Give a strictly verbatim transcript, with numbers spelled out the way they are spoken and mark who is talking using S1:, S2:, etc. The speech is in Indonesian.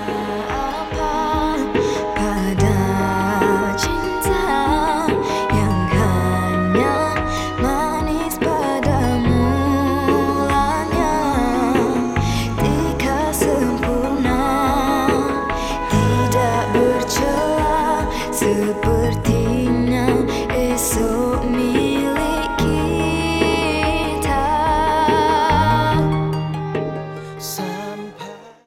S1: apa pada cinta yang hanya manis pada mulanya, tika sempurna, tidak bercela sepertinya esok.